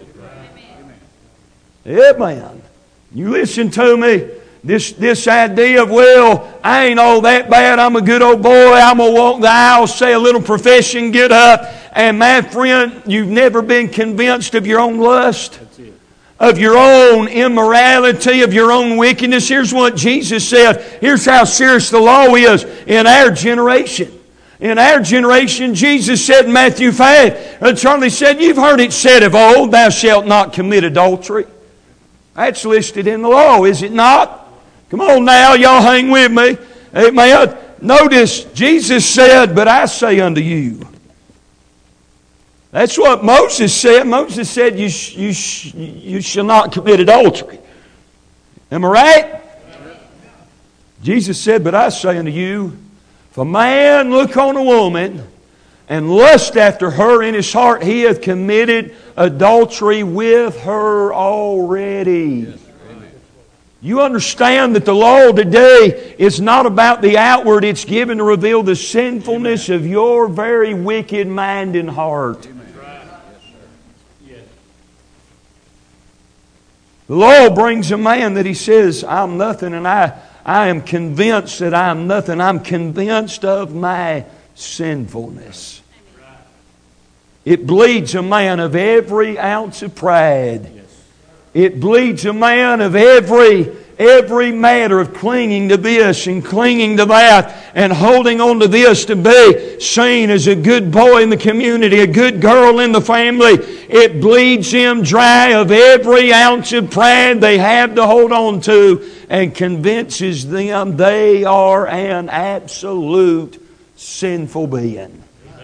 Amen. You listen to me. This, this idea of, well, I ain't all that bad. I'm a good old boy. I'm going to walk the aisle, say a little profession, get up. And my friend, you've never been convinced of your own lust, of your own immorality, of your own wickedness. Here's what Jesus said. Here's how serious the law is in our generation. In our generation, Jesus said in Matthew five, and Charlie said, you've heard it said of old, thou shalt not commit adultery. That's listed in the law, is it not? Come on now, y'all hang with me. Amen. Notice, Jesus said, but I say unto you. That's what Moses said. Moses said, you, sh- you, sh- you shall not commit adultery. Am I right? Jesus said, but I say unto you, if a man look on a woman and lust after her in his heart, he hath committed adultery with her already. Yes, you understand that the law today is not about the outward. It's given to reveal the sinfulness Amen. Of your very wicked mind and heart. Yes, the law brings a man that he says, I'm nothing, and I, I am convinced that I am nothing. I'm convinced of my sinfulness. It bleeds a man of every ounce of pride. It bleeds a man of every, every matter of clinging to this and clinging to that and holding on to this to be seen as a good boy in the community, a good girl in the family. It bleeds him dry of every ounce of pride they have to hold on to and convinces them they are an absolute sinful being.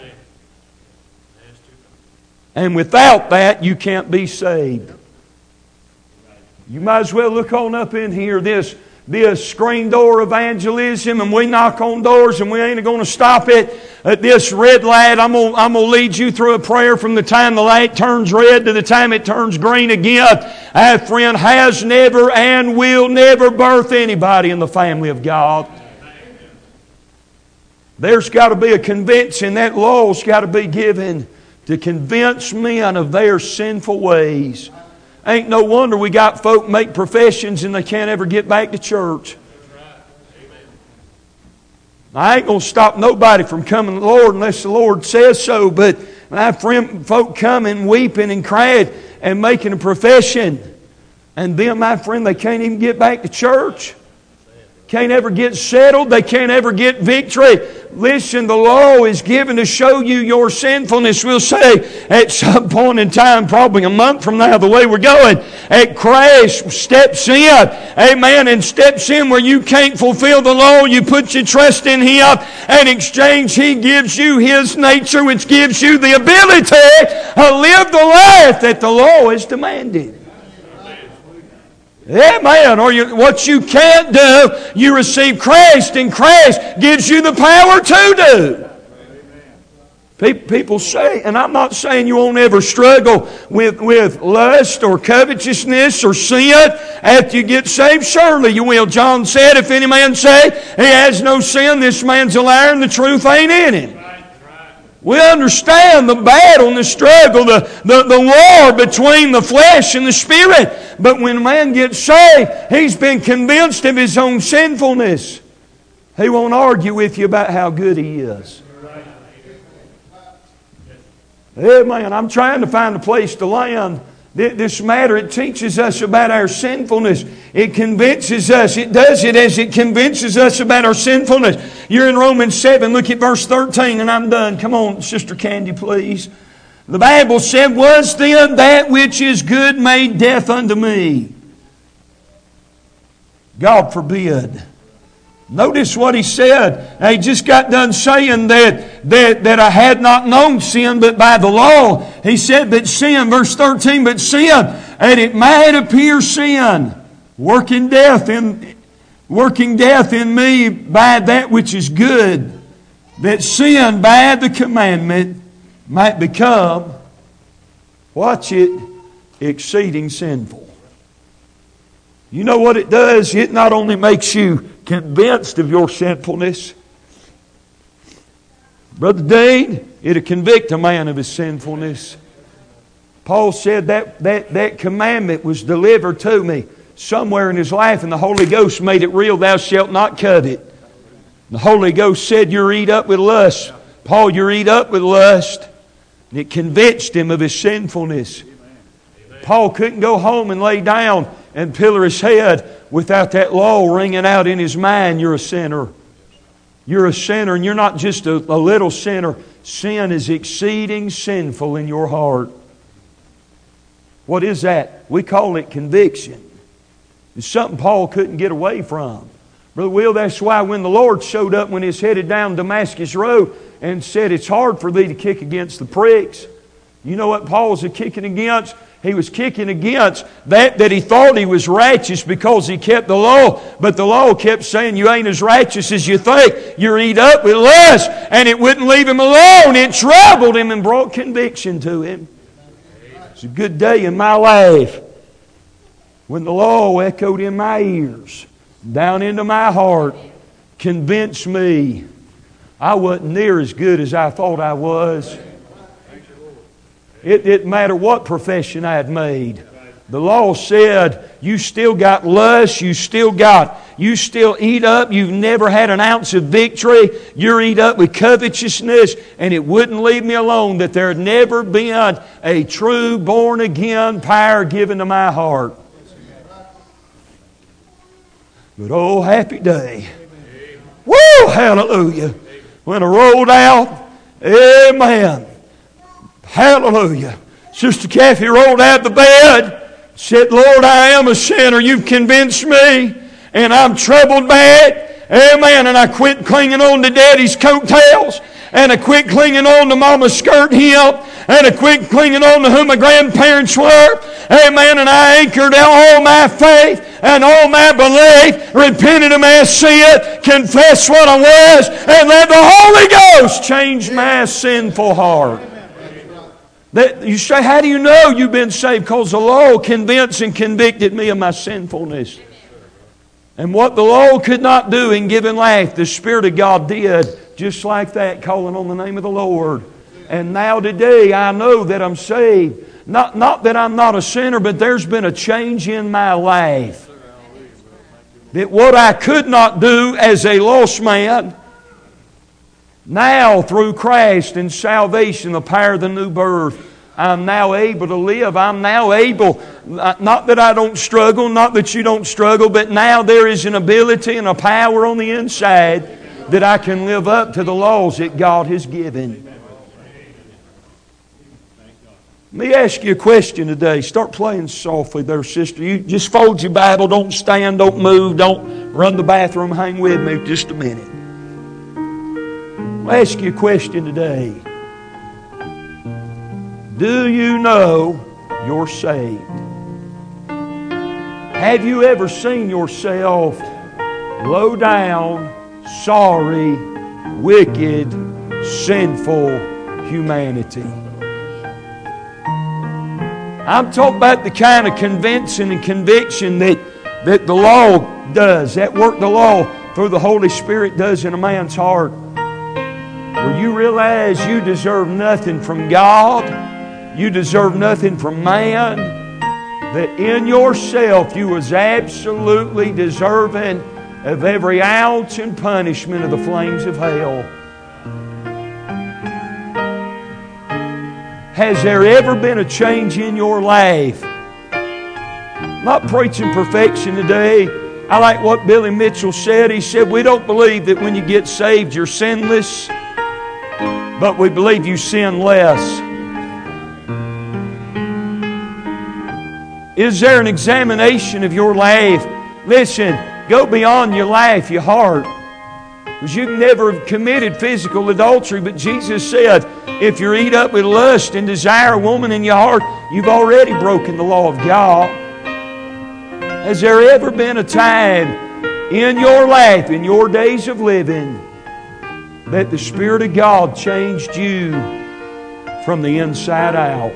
And without that, you can't be saved. You might as well look on up in here, this, this screen door evangelism, and we knock on doors and we ain't going to stop it at this red light. I'm going I'm to lead you through a prayer from the time the light turns red to the time it turns green again. Our friend has never and will never birth anybody in the family of God. There's got to be a convincing. That law's got to be given to convince men of their sinful ways. Ain't no wonder we got folk make professions and they can't ever get back to church. I ain't going to stop nobody from coming to the Lord unless the Lord says so, but my friend, folk coming, weeping and crying and making a profession, and then, my friend, they can't even get back to church. Can't ever get settled. They can't ever get victory. Listen, the law is given to show you your sinfulness. We'll say at some point in time, probably a month from now, the way we're going, at Christ steps in. Amen. And steps in where you can't fulfill the law. You put your trust in Him. In exchange, He gives you His nature, which gives you the ability to live the life that the law is demanded. Amen. Or you, what you can't do, you receive Christ, and Christ gives you the power to do. People say, and I'm not saying you won't ever struggle with, with lust or covetousness or sin after you get saved. Surely you will. John said, if any man say he has no sin, this man's a liar and the truth ain't in him. We understand the battle and the struggle, the, the, the war between the flesh and the spirit. But when a man gets saved, he's been convinced of his own sinfulness. He won't argue with you about how good he is. Amen. I'm trying to find a place to land this matter. It teaches us about our sinfulness. It convinces us. It does it as it convinces us about our sinfulness. You're in Romans seven. Look at verse thirteen, and I'm done. Come on, Sister Candy, please. The Bible said, was then that which is good made death unto me? God forbid. Notice what he said. He just got done saying that, that, that I had not known sin but by the law. He said, but sin, verse thirteen, but sin And it might appear sin, working death in, working death in me by that which is good, that sin by the commandment might become, watch it, exceeding sinful. You know what it does? It not only makes you convinced of your sinfulness, Brother Dean, it'll convict a man of his sinfulness. Paul said that, that, that commandment was delivered to me somewhere in his life, and the Holy Ghost made it real. Thou shalt not covet. The Holy Ghost said, you're eat up with lust. Paul, you're eat up with lust. And it convinced him of his sinfulness. Paul couldn't go home and lay down and pillar his head without that law ringing out in his mind. You're a sinner. You're a sinner, and you're not just a, a little sinner. Sin is exceeding sinful in your heart. What is that? We call it conviction. It's something Paul couldn't get away from. Brother Will, that's why when the Lord showed up when He's headed down Damascus Road and said, it's hard for thee to kick against the pricks. You know what Paul was kicking against? He was kicking against that that he thought he was righteous because he kept the law. But the law kept saying, you ain't as righteous as you think. You're eat up with lust. And it wouldn't leave him alone. It troubled him and brought conviction to him. It's a good day in my life when the law echoed in my ears, down into my heart, convinced me I wasn't near as good as I thought I was. It didn't matter what profession I had made. The law said, you still got lust, you still got, you still eat up, you've never had an ounce of victory, you're eat up with covetousness, and it wouldn't leave me alone that there had never been a true born-again power given to my heart. But oh, happy day. Woo! Hallelujah. When I rolled out, amen. Hallelujah. Sister Kathy rolled out the bed, said, Lord, I am a sinner. You've convinced me, and I'm troubled by it. Amen. And I quit clinging on to Daddy's coattails, and I quit clinging on to Mama's skirt hem, and I quit clinging on to who my grandparents were. Amen. And I anchored all my faith and all my belief, repented of my sin, confessed what I was, and let the Holy Ghost change my sinful heart. That you say, how do you know you've been saved? Because the law convinced and convicted me of my sinfulness. And what the law could not do in giving life, the Spirit of God did, just like that, calling on the name of the Lord. And now today I know that I'm saved. Not, not that I'm not a sinner, but there's been a change in my life. That what I could not do as a lost man, now, through Christ and salvation, the power of the new birth, I'm now able to live. I'm now able, not that I don't struggle, not that you don't struggle, but now there is an ability and a power on the inside that I can live up to the laws that God has given. Let me ask you a question today. Start playing softly there, sister. You just fold your Bible. Don't stand, don't move, don't run the bathroom. Hang with me just a minute. I'll ask you a question today. Do you know you're saved? Have you ever seen yourself low down, sorry, wicked, sinful humanity? I'm talking about the kind of convincing and conviction that, that the law does, that work the law through the Holy Spirit does in a man's heart. Where you realize you deserve nothing from God, you deserve nothing from man, that in yourself you was absolutely deserving of every ounce and punishment of the flames of hell. Has there ever been a change in your life? Not preaching perfection today. I like what Billy Mitchell said. He said, we don't believe that when you get saved you're sinless, but we believe you sin less. Is there an examination of your life? Listen, go beyond your life, your heart. Because you've never committed physical adultery, but Jesus said, If you're eat up with lust and desire a woman in your heart, you've already broken the law of God. Has there ever been a time in your life, in your days of living, that the Spirit of God changed you from the inside out?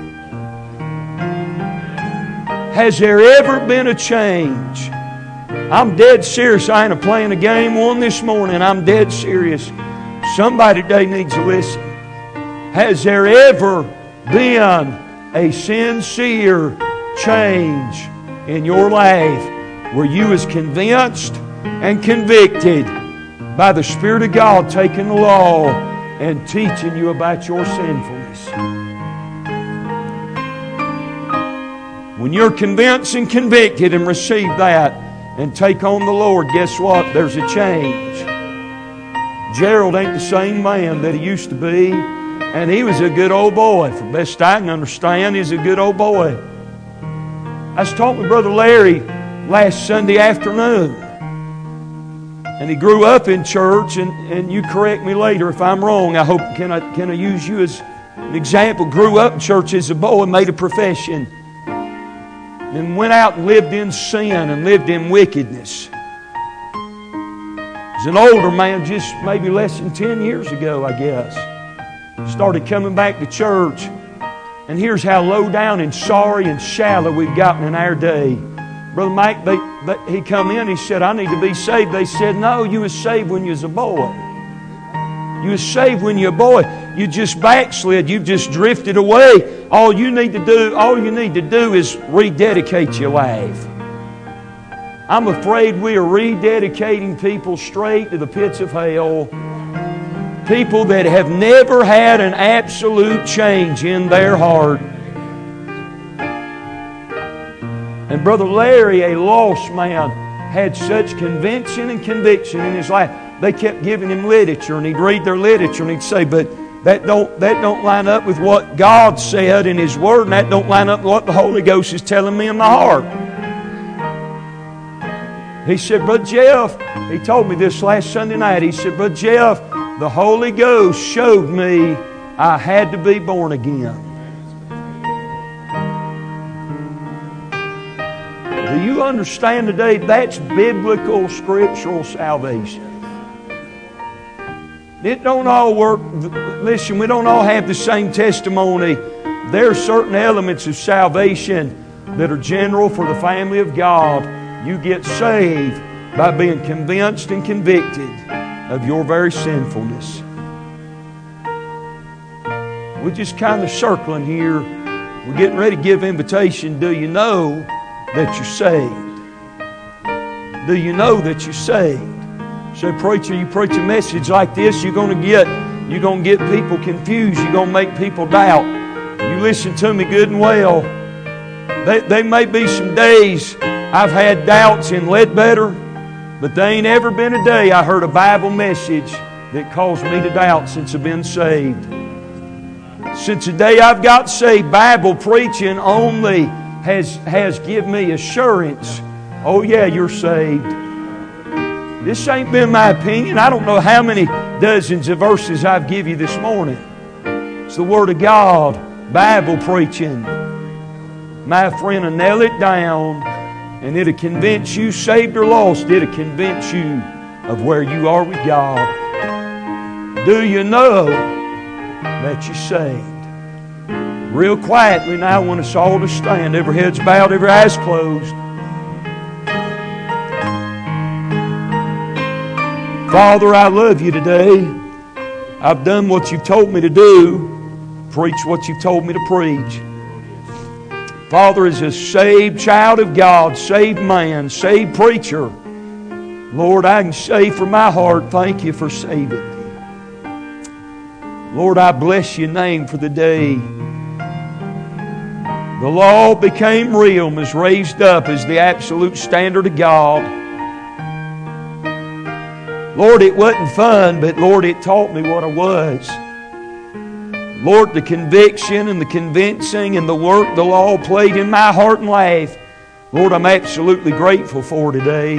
Has there ever been a change? I'm dead serious. I ain't playing a game one this morning. I'm dead serious. Somebody today needs to listen. Has there ever been a sincere change in your life where you was convinced and convicted by the Spirit of God taking the law and teaching you about your sinfulness? When you're convinced and convicted and receive that and take on the Lord, guess what? There's a change. Gerald ain't the same man that he used to be, and he was a good old boy. For best I can understand, he's a good old boy. I was talking to Brother Larry last Sunday afternoon, and he grew up in church, and, and you correct me later if I'm wrong. I hope, can I, can I use you as an example? Grew up in church as a boy, made a profession, and went out and lived in sin and lived in wickedness. As an older man, just maybe less than ten years ago, I guess, started coming back to church. And here's how low down and sorry and shallow we've gotten in our day. Brother Mike, they, they, he come in, he said, I need to be saved. They said, no, you was saved when you was a boy. You was saved when you're a boy. You just backslid. You've just drifted away. All you need to do, all you need to do is rededicate your life. I'm afraid we are rededicating people straight to the pits of hell. People that have never had an absolute change in their heart. And Brother Larry, a lost man, had such conviction and conviction in his life. They kept giving him literature, and he'd read their literature, and he'd say, but that don't, that don't line up with what God said in His Word, and that don't line up with what the Holy Ghost is telling me in my heart. He said, Brother Jeff, he told me this last Sunday night, he said, Brother Jeff, the Holy Ghost showed me I had to be born again. Do you understand today that's biblical, scriptural salvation? It don't all work. Listen, we don't all have the same testimony. There are certain elements of salvation that are general for the family of God. You get saved by being convinced and convicted of your very sinfulness. We're just kind of circling here. We're getting ready to give invitation. Do you know that you're saved? Do you know that you're saved? So, preacher, you preach a message like this, you're going to get you're going to get people confused. You're going to make people doubt. You listen to me good and well. They, they may be some days I've had doubts in Ledbetter, but there ain't ever been a day I heard a Bible message that caused me to doubt since I've been saved. Since the day I've got saved, Bible preaching only has, has given me assurance. Oh yeah, you're saved. This ain't been my opinion. I don't know how many dozens of verses I've given you this morning. It's the Word of God, Bible preaching. My friend, will nail it down, and it'll convince you, saved or lost, it'll convince you of where you are with God. Do you know that you're saved? Real quietly now, I want us all to stand, every head's bowed, every eye's closed. Father, I love you today. I've done what you've told me to do, preached what you've told me to preach. Father, as a saved child of God, saved man, saved preacher, Lord, I can say from my heart, thank you for saving me. Lord, I bless your name for the day the law became real and was raised up as the absolute standard of God. Lord, it wasn't fun, but Lord, it taught me what I was. Lord, the conviction and the convincing and the work the law played in my heart and life, Lord, I'm absolutely grateful for today.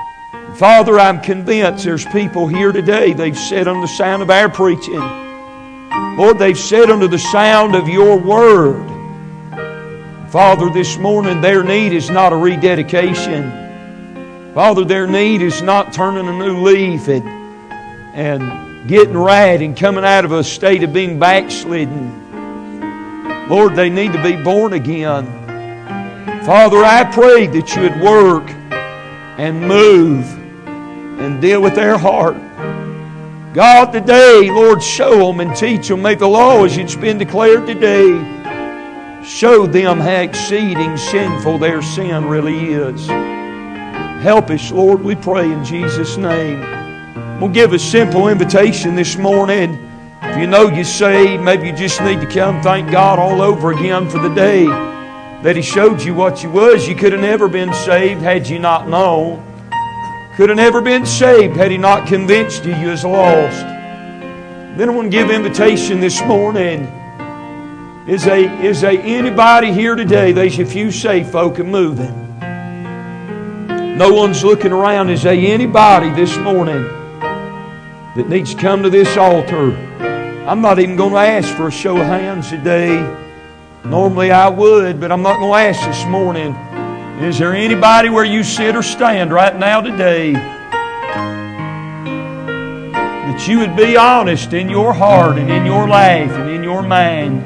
Father, I'm convinced there's people here today, they've said on the sound of our preaching, Lord, they've sat under the sound of Your Word. Father, this morning their need is not a rededication. Father, their need is not turning a new leaf and, and getting right and coming out of a state of being backslidden. Lord, they need to be born again. Father, I pray that You would work and move and deal with their heart. God, today, Lord, show them and teach them. May the law as it's been declared today show them how exceeding sinful their sin really is. Help us, Lord, we pray in Jesus' name. We'll give a simple invitation this morning. If you know you're saved, maybe you just need to come thank God all over again for the day that He showed you what you was. You could have never been saved had you not known. Could have never been saved had He not convinced you you was lost. Then I want to give invitation this morning. Is there, is there anybody here today? There's a few saved folk and moving. No one's looking around. Is there anybody this morning that needs to come to this altar? I'm not even going to ask for a show of hands today. Normally I would, but I'm not going to ask this morning. Is there anybody where you sit or stand right now today that you would be honest in your heart and in your life and in your mind?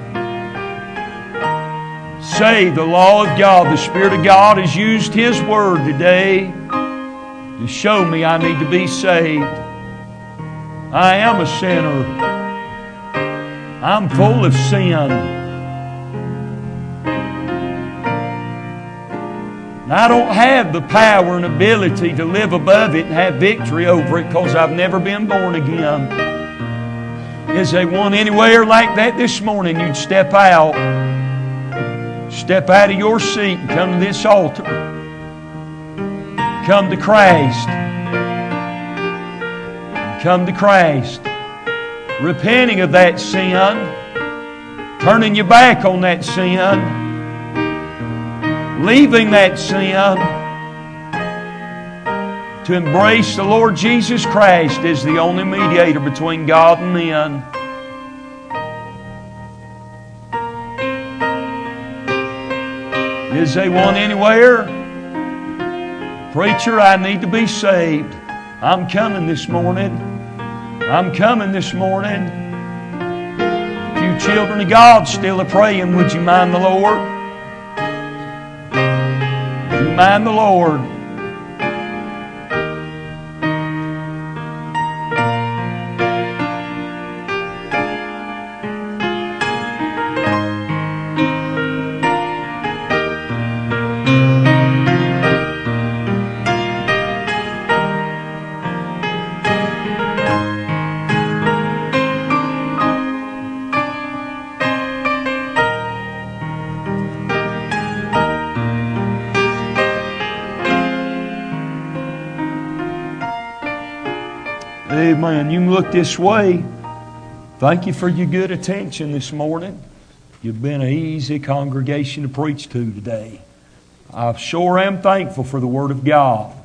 Say the law of God, the Spirit of God has used His Word today to show me I need to be saved. I am a sinner. I'm full of sin. And I don't have the power and ability to live above it and have victory over it because I've never been born again. Is there one anywhere like that this morning? You'd step out. Step out of your seat and come to this altar. Come to Christ. Come to Christ. Repenting of that sin. Turning your back on that sin. Leaving that sin. To embrace the Lord Jesus Christ as the only mediator between God and men. Is there one anywhere? Preacher, I need to be saved. I'm coming this morning. I'm coming this morning. A few children of God still are praying. Would you mind the Lord? Would you mind the Lord? Amen. You can look this way. Thank you for your good attention this morning. You've been an easy congregation to preach to today. I sure am thankful for the Word of God.